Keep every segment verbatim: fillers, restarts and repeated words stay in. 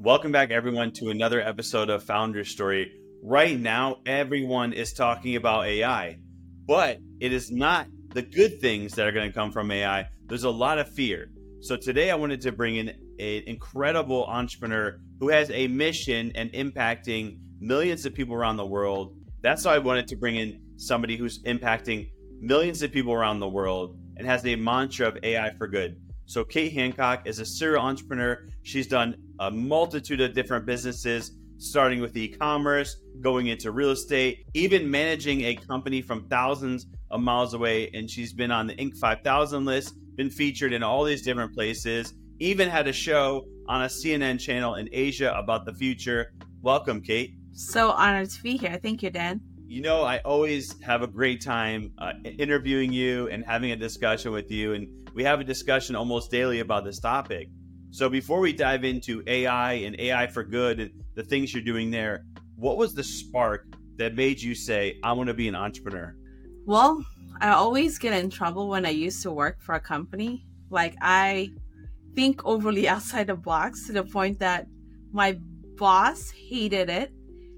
Welcome back, everyone, to another episode of Founders Story. Right now, everyone is talking about A I, but it is not the good things that are going to come from A I. There's a lot of fear. So today I wanted to bring in an incredible entrepreneur who has a mission and impacting millions of people around the world. That's why I wanted to bring in somebody who's impacting millions of people around the world and has a mantra of A I for good. So Kate Hancock is a serial entrepreneur. She's done a multitude of different businesses, starting with e-commerce, going into real estate, even managing a company from thousands of miles away. And she's been on the Inc five thousand list, been featured in all these different places, even had a show on a C N N channel in Asia about the future. Welcome, Kate. So honored to be here. Thank you, Dan. You know, I always have a great time uh, interviewing you and having a discussion with you. And we have a discussion almost daily about this topic. So before we dive into A I and A I for good and the things you're doing there, what was the spark that made you say, I want to be an entrepreneur? Well, I always get in trouble when I used to work for a company. Like, I think overly outside the box to the point that my boss hated it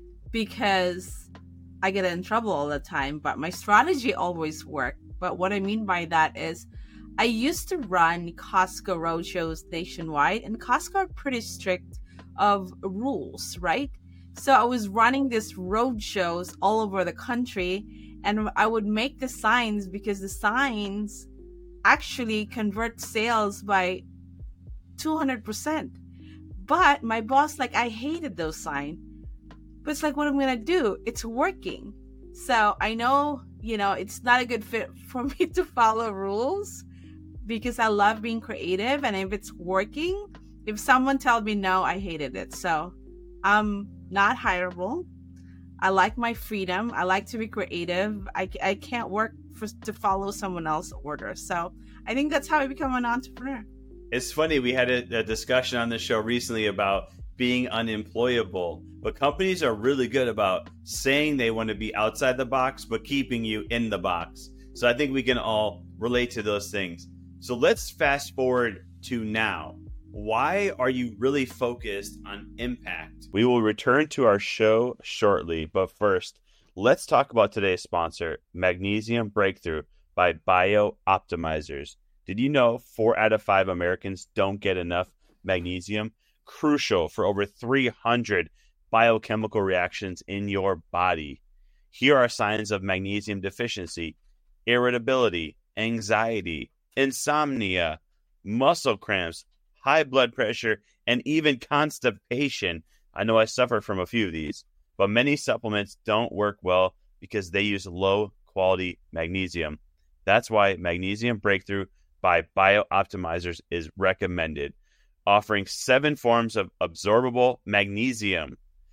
because I get in trouble all the time, but my strategy always worked. But what I mean by that is I used to run Costco roadshows nationwide, and Costco are pretty strict of rules, right? So I was running these roadshows all over the country, and I would make the signs because the signs actually convert sales by two hundred percent. But my boss, like, I hated those signs. But it's like, what I'm going to do? It's working. So I know, you know, it's not a good fit for me to follow rules because I love being creative. And if it's working, if someone tells me no, I hated it. So I'm not hireable. I like my freedom. I like to be creative. I, I can't work for, to follow someone else's orders. So I think that's how I become an entrepreneur. It's funny. We had a, a discussion on the show recently about being unemployable, but companies are really good about saying they want to be outside the box, but keeping you in the box. So I think we can all relate to those things. So let's fast forward to now. Why are you really focused on impact? We will return to our show shortly, but first, let's talk about today's sponsor, Magnesium Breakthrough by BioOptimizers. Did you know four out of five Americans don't get enough magnesium? Crucial for over three hundred biochemical reactions in your body. Here are signs of magnesium deficiency: irritability, anxiety, insomnia, muscle cramps, high blood pressure, and even constipation. I know I suffer from a few of these, but many supplements don't work well because they use low quality magnesium. That's why Magnesium Breakthrough by BioOptimizers is recommended, offering seven forms of absorbable magnesium.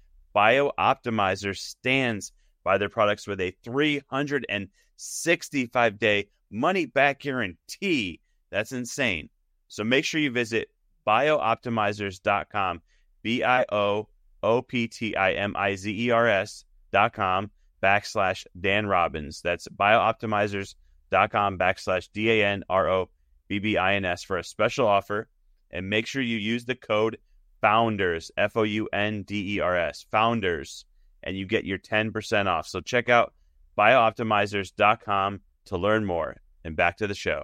BioOptimizers stands by their products with a three hundred sixty-five day money-back guarantee. That's insane. So make sure you visit bio optimizers dot com, B I O O P T I M I Z E R S dot com backslash Dan Robbins. That's bio optimizers dot com backslash D A N R O B B I N S for a special offer. And make sure you use the code FOUNDERS, F O U N D E R S, FOUNDERS, and you get your ten percent off. So check out bio optimizers dot com to learn more. And back to the show.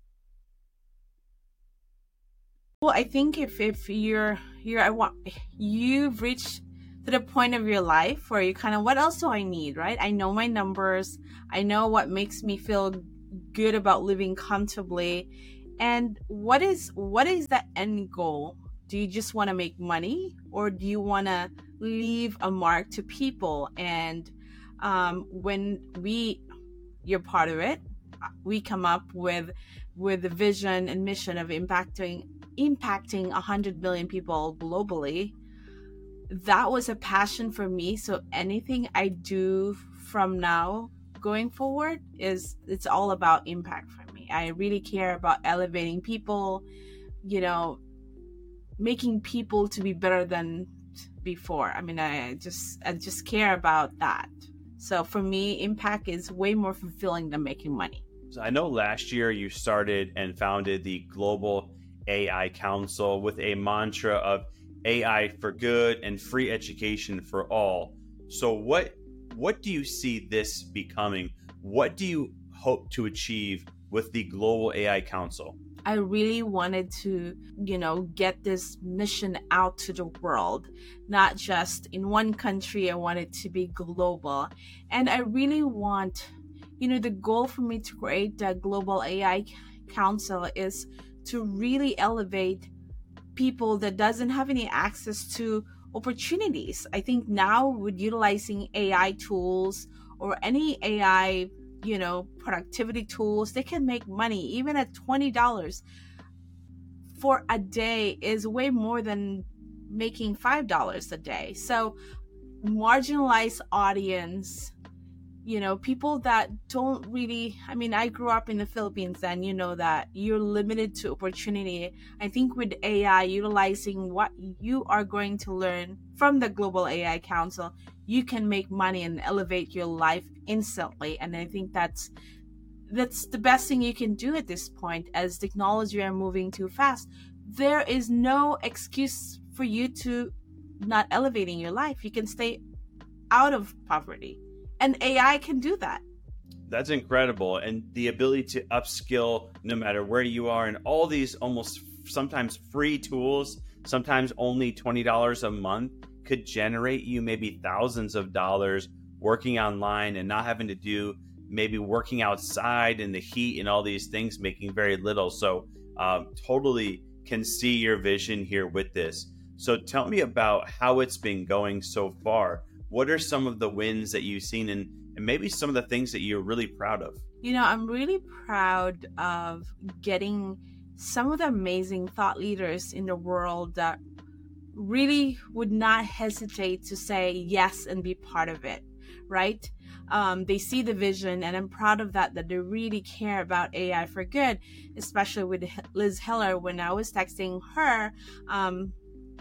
Well, I think if, if you're you're I want you've reached to the point of your life where you kind of, what else do I need, right? I know my numbers. I know what makes me feel good about living comfortably. And what is what is the end goal? Do you just want to make money, or do you want to leave a mark to people? And um, when we, you're part of it, we come up with with the vision and mission of impacting impacting one hundred million people globally. That was a passion for me. So anything I do from now going forward is it's all about impact for me. I really care about elevating people, you know, making people to be better than before. I mean, I just I just care about that. So for me, impact is way more fulfilling than making money. So I know last year you started and founded the Global A I Council with a mantra of A I for good and free education for all. So what what do you see this becoming? What do you hope to achieve with the Global A I Council? I really wanted to, you know, get this mission out to the world, not just in one country. I want it to be global. And I really want, you know, the goal for me to create the Global A I Council is to really elevate people that doesn't have any access to opportunities. I think now with utilizing A I tools or any A I, you know, productivity tools, they can make money even at twenty dollars for a day is way more than making five dollars a day. So marginalized audience, you know, people that don't really, I mean, I grew up in the Philippines and you know that you're limited to opportunity. I think with A I, utilizing what you are going to learn from the Global A I Council, you can make money and elevate your life instantly. And I think that's that's the best thing you can do at this point. As technology are moving too fast, there is no excuse for you to not elevating your life. You can stay out of poverty. And A I can do that. That's incredible. And the ability to upskill no matter where you are, and all these almost sometimes free tools, sometimes only twenty dollars a month, could generate you maybe thousands of dollars working online and not having to do maybe working outside in the heat and all these things, making very little. So um, totally can see your vision here with this. So tell me about how it's been going so far. What are some of the wins that you've seen, and, and maybe some of the things that you're really proud of? You know, I'm really proud of getting some of the amazing thought leaders in the world that really would not hesitate to say yes and be part of it, right? Um, they see the vision, and I'm proud of that, that they really care about A I for good, especially with Liz Heller. When I was texting her um,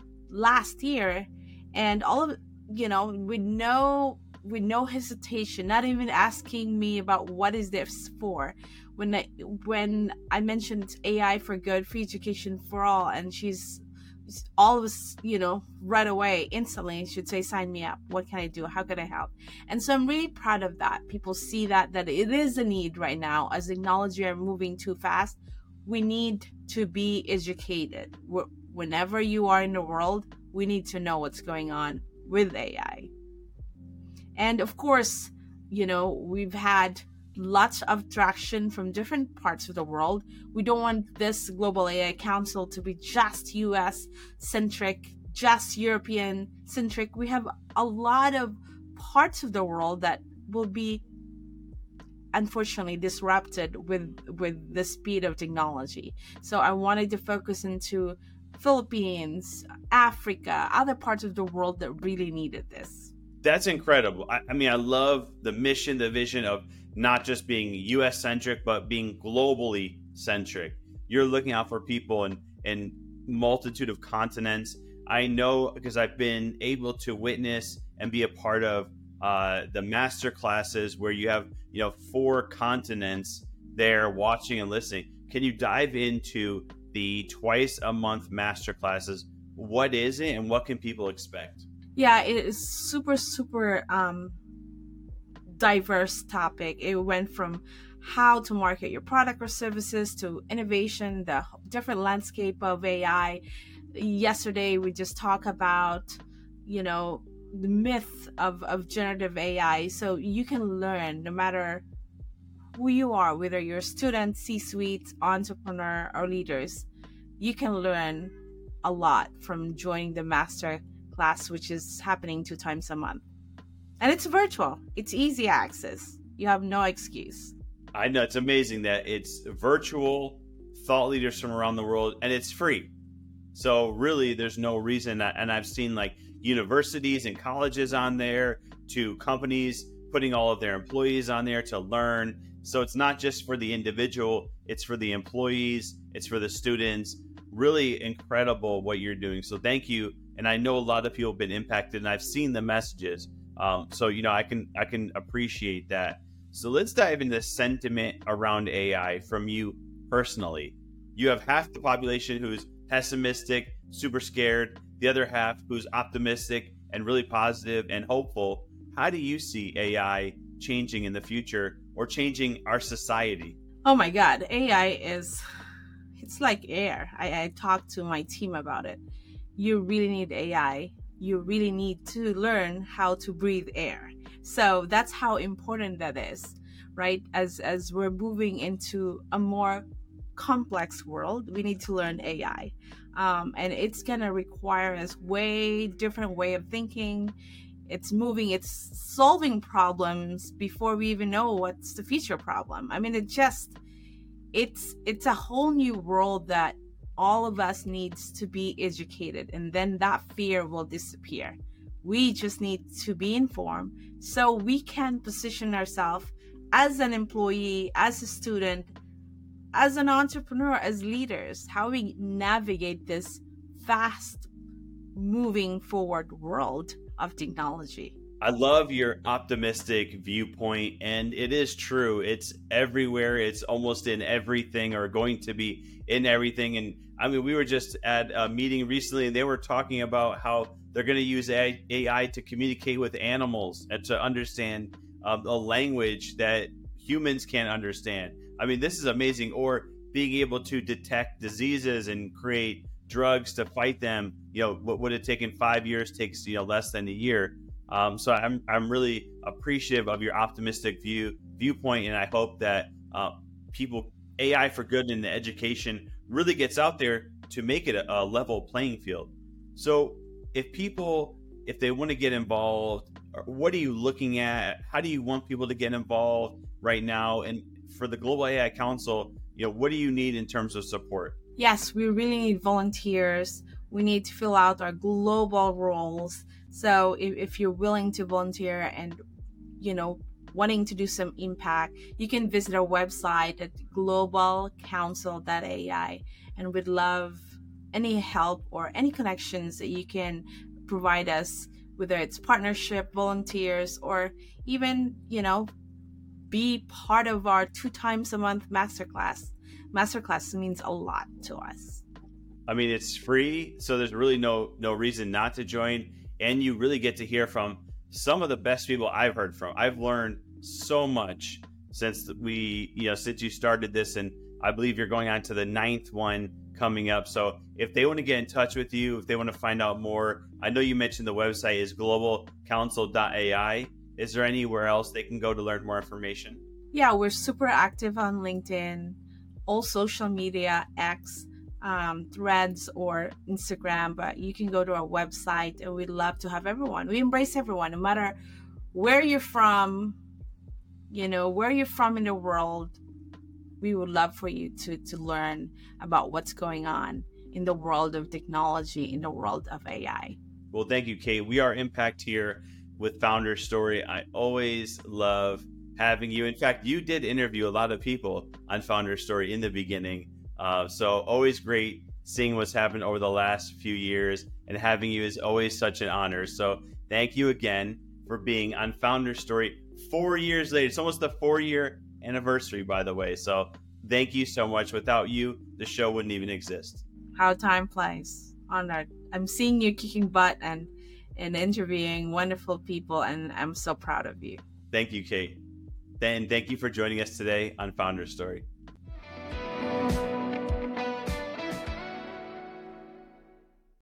last year, and all of you know, with no with no hesitation, not even asking me about what is this for. When I when I mentioned A I for good, free education for all, and she's all of us, you know, right away, instantly, she'd say, "Sign me up. What can I do? How can I help?" And so I'm really proud of that. People see that that it is a need right now. As technology are moving too fast, we need to be educated. Whenever you are in the world, we need to know what's going on with A I. And of course, you know, we've had lots of traction from different parts of the world. We don't want this Global A I Council to be just U S centric, just European centric. We have a lot of parts of the world that will be unfortunately disrupted with with the speed of technology. So I wanted to focus into Philippines, Africa, other parts of the world that really needed this. That's incredible. I, I mean, I love the mission, the vision of not just being U S centric, but being globally centric. You're looking out for people in, in multitude of continents. I know because I've been able to witness and be a part of uh, the master classes where you have, you know, four continents there watching and listening. Can you dive into the twice a month master classes? What is it and what can people expect? Yeah, it is super, super um, diverse topic. It went from how to market your product or services to innovation, the different landscape of A I. Yesterday, we just talked about, you know, the myth of, of generative A I. So you can learn no matter who you are, whether you're a student, C-suite, entrepreneur, or leaders. You can learn a lot from joining the master class, which is happening two times a month. And it's virtual. It's easy access. You have no excuse. I know, it's amazing that it's virtual, thought leaders from around the world, and it's free. So really, there's no reason that, and I've seen like universities and colleges on there, to companies putting all of their employees on there to learn. So it's not just for the individual, it's for the employees, it's for the students. Really incredible what you're doing. So thank you. And I know a lot of people have been impacted, and I've seen the messages. Um, so, you know, I can I can appreciate that. So let's dive into sentiment around A I from you personally. You have half the population who's pessimistic, super scared. the other half who's optimistic and really positive and hopeful. How do you see A I changing in the future or changing our society? Oh my God, A I is, it's like air. I, I talked to my team about it. You really need A I. You really need to learn how to breathe air. So that's how important that is, right? As as we're moving into a more complex world, we need to learn A I. Um, and it's gonna require us way different way of thinking. It's moving, it's solving problems before we even know what's the future problem. I mean, it just, it's it's a whole new world that all of us needs to be educated, and then that fear will disappear. We just need to be informed so we can position ourselves as an employee, as a student, as an entrepreneur, as leaders, how we navigate this fast moving forward world of technology. I love your optimistic viewpoint, and it is true. It's everywhere. It's almost in everything, or going to be in everything. And I mean, we were just at a meeting recently, and they were talking about how they're going to use A I to communicate with animals and to understand um, a language that humans can't understand. I mean, this is amazing. Or being able to detect diseases and create drugs to fight them. You know, what would have taken five years takes, you know, less than a year. Um, so I'm I'm really appreciative of your optimistic view viewpoint, and I hope that uh, people A I for good in the education really gets out there to make it a, a level playing field. So if people, if they want to get involved, what are you looking at? How do you want people to get involved right now? And for the Global A I Council, you know, what do you need in terms of support? Yes, we really need volunteers. We need to fill out our global roles. So if, if you're willing to volunteer and, you know, wanting to do some impact, you can visit our website at global council dot A I, and we'd love any help or any connections that you can provide us, whether it's partnership, volunteers, or even, you know, be part of our two times a month masterclass. Masterclass means a lot to us. I mean, it's free, so there's really no no reason not to join. And you really get to hear from some of the best people I've heard from. I've learned so much since we, you know, since you started this, and I believe you're going on to the ninth one coming up. So if they want to get in touch with you, if they want to find out more, I know you mentioned the website is global council dot A I. Is there anywhere else they can go to learn more information? Yeah, we're super active on LinkedIn, all social media, X, um, Threads, or Instagram, but you can go to our website, and we'd love to have everyone. We embrace everyone, no matter where you're from, you know, where you're from in the world. We would love for you to, to learn about what's going on in the world of technology, in the world of A I. Well, thank you, Kate. We are Impact here with Founder Story. I always love having you. In fact, you did interview a lot of people on Founder Story in the beginning. Uh, so always great seeing what's happened over the last few years, and having you is always such an honor. So thank you again for being on Founder Story four years later. It's almost the four year anniversary, by the way. So thank you so much. Without you, the show wouldn't even exist. How time flies. Honored. I'm seeing you kicking butt and, and interviewing wonderful people, and I'm so proud of you. Thank you, Kate. And thank you for joining us today on Founder Story.